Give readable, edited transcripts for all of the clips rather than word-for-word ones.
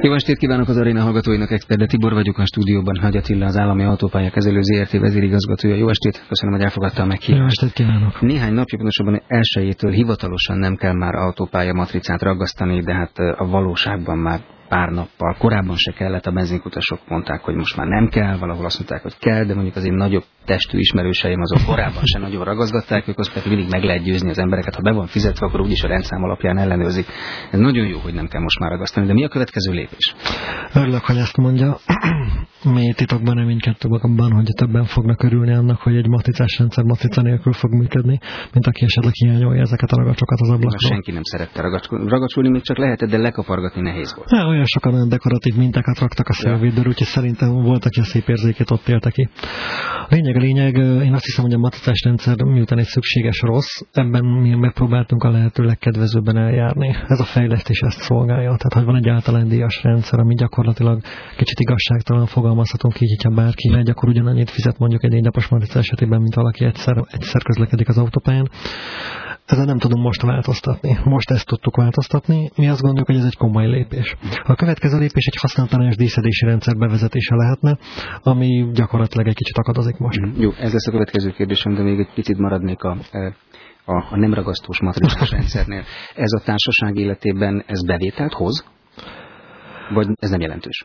Jó estét kívánok az aréna hallgatóinak, Expert Tibor vagyok, a stúdióban Nagy Attila, az Állami Autópálya Kezelő Zrt. Vezérigazgatója. Jó estét, köszönöm, hogy elfogadta a meghívást. Jó estét kívánok. Néhány napja, pontosabban 1-től hivatalosan nem kell már autópálya matricát ragasztani, de hát a valóságban már pár nappal korábban se kellett, a benzinkutasok mondták, hogy most már nem kell, valahol azt mondták, hogy kell, de mondjuk az én nagyobb testű ismerőseim azok korábban se nagyon ragaszgatták, ők azt pedig mindig meg lehet győzni az embereket, ha be van fizetve, akkor úgyis a rendszám alapján ellenőrzik. Ez nagyon jó, hogy nem kell most már ragasztani, de mi a következő lépés? Örülök, hogy ezt mondja. Mi titokban reménykedtünk abban, hogy többen fognak örülni annak, hogy egy matricás rendszer matrica nélkül fog működni, mint aki esetleg hiányolja ezeket a ragacsokat az ablakról. Senki nem szerette ragacsolni, még csak lehetett, de lekapargatni nehéz volt. Olyan sokan olyan dekoratív mintákat raktak a szélvédőre, úgyhogy szerintem volt, aki a szép érzékét ott élte ki. A lényeg, én azt hiszem, hogy a matricás rendszer miután egy szükséges rossz, ebben mi megpróbáltunk a lehető legkedvezőbben eljárni. Ez a fejlesztés ezt szolgálja. Tehát, hogy van egy általán díjas rendszer, ami gyakorlatilag kicsit igazságtalan fogalmazhatunk így, hogyha bárki megy, akkor ugyanannyit fizet mondjuk egy 4 napos matrica esetében, mint valaki egyszer közlekedik az autópályán. Ezzel nem tudom most változtatni. Most ezt tudtuk változtatni. Mi azt gondoljuk, hogy ez egy komoly lépés. A következő lépés egy használtalanás díszedési rendszer bevezetése lehetne, ami gyakorlatilag egy kicsit akadozik most. Jó, ez lesz a következő kérdésem, de még egy picit maradnék a nem ragasztós matricás rendszernél. Ez a társaság életében ez bevételt hoz? Vagy ez nem jelentős?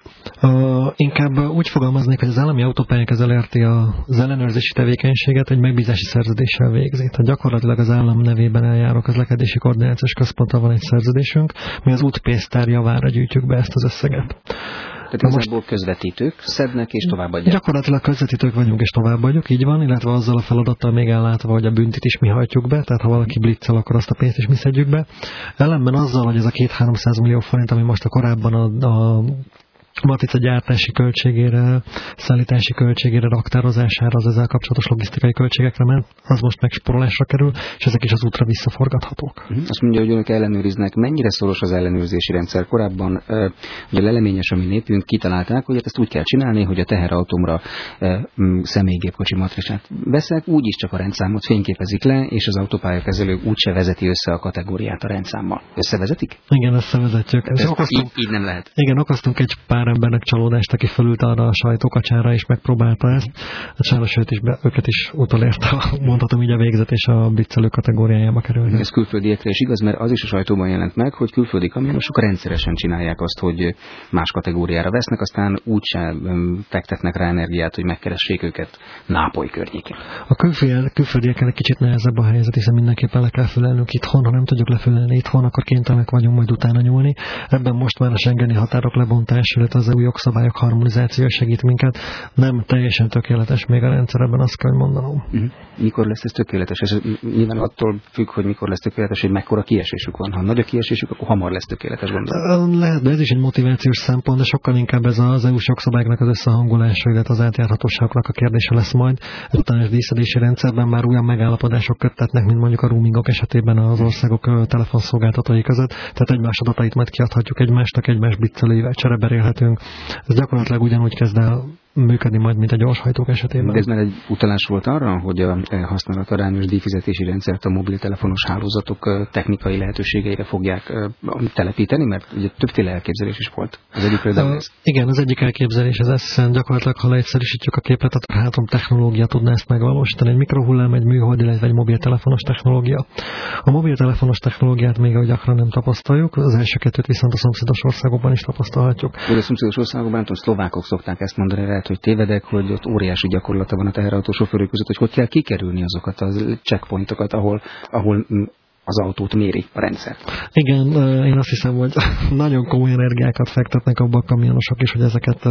Inkább úgy fogalmaznék, hogy az Állami Autópályák Zrt. Az ellenőrzési tevékenységet egy megbízási szerződéssel végzi. Tehát gyakorlatilag az állam nevében eljáró közlekedési koordinációs központtal van egy szerződésünk, mi az útpénztár javára gyűjtjük be ezt az összeget. Tehát igazából közvetítők szednek és továbbadják. Gyakorlatilag közvetítők vagyunk és továbbadjuk, így van, illetve azzal a feladattal még ellátva, hogy a büntit is mi hajtjuk be, tehát ha valaki blitzel, akkor azt a pénzt is mi szedjük be. Ellenben azzal, hogy ez a 200-300 millió forint, ami most a korábban a matrica gyártási költségére, szállítási költségére, raktározására, az ezzel kapcsolatos logisztikai költségekre ment, az most megsporolásra kerül, és ezek is az útra visszaforgathatók. Azt mondja, hogy önök ellenőriznek. Mennyire szoros az ellenőrzési rendszer? Korábban ugye a leleményes, ami népünk kitalálták, hogy ezt úgy kell csinálni, hogy a teherautómra személygépkocsi matricát veszek, úgyis csak a rendszámot fényképezik le, és az autópályakezelő úgyse vezeti össze a kategóriát a rendszámmal. Összevezetik? Igen, összevezetjük. Így nem lehet. Igen, okoztunk egy pár embernek csalódást, aki fölült arra a sajtókacsára és megpróbálta ezt. Sajnos őket is utolérte, mondhatom így a végzet és a blitzelő kategóriájába kerülni. Ez külföldiekre is igaz, mert az is a sajtóban jelent meg, hogy külföldi kamionosok rendszeresen csinálják azt, hogy más kategóriára vesznek, aztán úgyse fektetnek rá energiát, hogy megkeressék őket Nápoly környékén. A külföldiekkel egy kicsit nehezebb a helyzet, hiszen mindenképpen le kell fülelnünk itthon, ha nem tudjuk lefülelni itthon, akkor kénytelenek vagyunk majd utána nyúlni. Ebben most már a schengeni határok lebontása, az új jogszabályok harmonizációja segít minket. Nem teljesen tökéletes még a rendszer, ebben azt kell mondanom. Mikor lesz ez tökéletes? Ez nyilván attól függ, hogy mikor lesz tökéletes, hogy mekkora kiesésük van. Ha nagy a kiesésük, akkor hamar lesz tökéletes, gondolom. Lehet, de ez is egy motivációs szempont, de sokkal inkább ez az EU-s jogszabályoknak az összehangolása, illetve az átjárhatóságoknak a kérdése lesz majd. Ezután díszedési rendszerben már olyan megállapodások köttetnek, mint mondjuk a roamingok esetében az országok telefonszolgáltatói között. Tehát egymás adatait majd kiadhatjuk egymásnak, egymás blitzelőivel csereberélhetünk. Ez gyakorlatilag ugyanúgy kezd el működni majd, mint a gyorshajtók esetében. De ez már egy utalás volt arra, hogy a használatarányos díjfizetési rendszert a mobiltelefonos hálózatok technikai lehetőségeire fogják telepíteni, mert ugye többféle elképzelés is volt. Az egyik például ez. Igen, az egyik elképzelés ez, hiszen gyakorlatilag, ha leegyszerűsítjük a képletet, a technológia tudná ezt megvalósítani. Egy mikrohullám, egy műhold, illetve egy mobiltelefonos technológia. A mobiltelefonos technológiát még gyakran nem tapasztaljuk, az első kettőt viszont a szomszédos országokban is tapasztalhatjuk. De a szomszédos országokban, nem tudom, szlovákok szokták ezt mondani, hogy tévedek, hogy ott óriási gyakorlata van a teherautó sofőrök között, hogy kell kikerülni azokat a checkpointokat, ahol az autót méri a rendszer. Igen, én azt hiszem, hogy nagyon komoly energiákat fektetnek abba a kamionosok is, hogy ezeket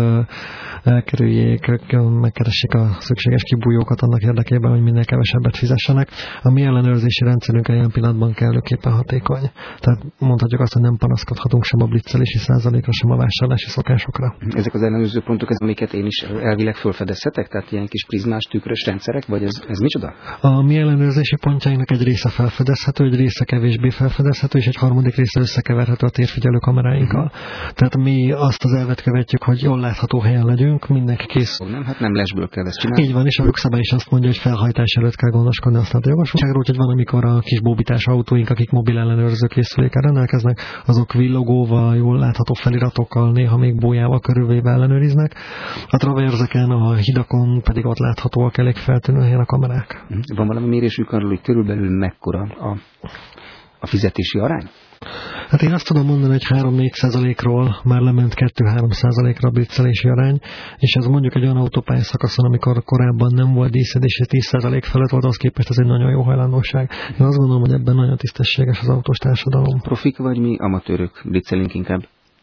elkerüljék, megkeressék a szükséges kibújókat annak érdekében, hogy minél kevesebbet fizessenek. A mi ellenőrzési rendszerünk ilyen pillanatban kellőképpen hatékony. Tehát mondhatjuk azt, hogy nem panaszkodhatunk sem a blitzelési százalékra, sem a vásárlási szokásokra. Ezek az ellenőrző pontok, amiket én is elvileg felfedezhetek, tehát ilyen kis prizmás, tükrös rendszerek, vagy ez micsoda? A mi ellenőrzési pontjainak egy része felfedezhető, egy része kevésbé felfedezhető, és egy harmadik része összekeverhető a térfigyelő kameráinkkal. Tehát mi azt az elvet követjük, hogy jól látható helyen legyünk, mindenki kész. Nem, hát nem lesből kell ezt csinálni. Így van, és a jogszabály is azt mondja, hogy felhajtás előtt kell gondoskodni azt a jogosultságról, hogy van, amikor a kis bóbitás autóink, akik mobil ellenőrző készülékkel rendelkeznek, azok villogóval, jól látható feliratokkal, néha még bójával körülvéve ellenőriznek. A traverzeken, a hidakon pedig ott láthatóak elég feltűnő helyen a kamerák. Van valami mérésük arról, hogy körülbelül mekkora a fizetési arány? Hát én azt tudom mondani, hogy 3-4%-ról már lement 2-3%-ra a blitzelési arány, és ez mondjuk egy olyan autópályaszakaszon, amikor korábban nem volt díszedés, és 10% felett volt, az képest ez egy nagyon jó hajlandóság. Én azt gondolom, hogy ebben nagyon tisztességes az autós társadalom. Profik vagy mi amatőrök blitzelünk inkább?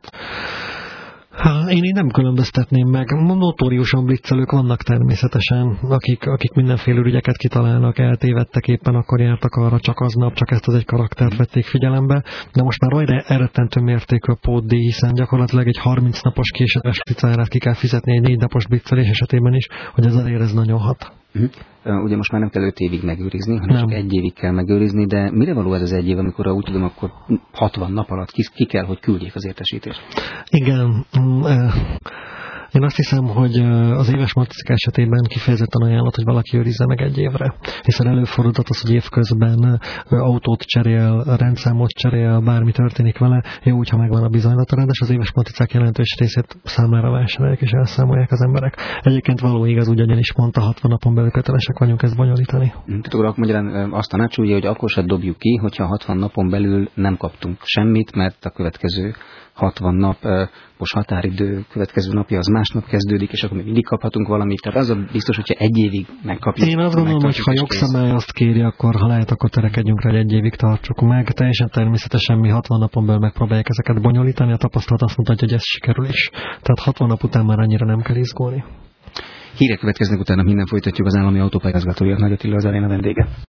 Én így nem különböztetném meg. Notóriusan blitzelők vannak természetesen, akik mindenféle ügyeket kitalálnak, eltévedtek, éppen akkor jártak arra, csak aznap, csak ezt az egy karaktert vették figyelembe, de most már olyan elrettentő mértékű a pótdíj, hiszen gyakorlatilag egy 30 napos késedelmes blitzelárát ki kell fizetni egy 4 napos blitzelés esetében is, hogy ez azért ez nagyon hat. Ugye most már nem kell 5 évig megőrizni, hanem csak 1 évig kell megőrizni, de mire való ez az 1 év, amikor úgy tudom, akkor 60 nap alatt ki kell, hogy küldjék az értesítést? Igen. Én azt hiszem, hogy az éves matricák esetében kifejezetten ajánlott, hogy valaki őrizze meg 1 évre. Hiszen előfordulhat az, hogy évközben autót cserél, rendszámot cserél, bármi történik vele, jó, hogyha megvan a bizonylatarend, és az éves matricák jelentős részét számára vásárolják és elszámolják az emberek. Egyébként való igaz, ugyanis mondta, 60 napon belül kötelesek vagyunk ezt bonyolítani. Tehát akkor magyarán azt tanácsolja, hogy akkor se dobjuk ki, hogyha 60 napon belül nem kaptunk semmit, mert a következő 60 napos határidő következő napja az másnap kezdődik, és akkor még mindig kaphatunk valamit. Tehát az a biztos, hogyha 1 évig megkapjuk. Én azt gondolom, hogy ha jogszabály azt kéri, akkor ha lehet, akkor törekedjünk rá, hogy 1 évig tartsuk meg. Teljesen természetesen mi 60 napon belül megpróbáljuk ezeket bonyolítani. A tapasztalat azt mutatja, hogy ez sikerül is. Tehát 60 nap után már annyira nem kell izgulni. Hírek következnek, utána minden folytatjuk. Az állami autópályázgatója Nagy Attila az Aréna vendége.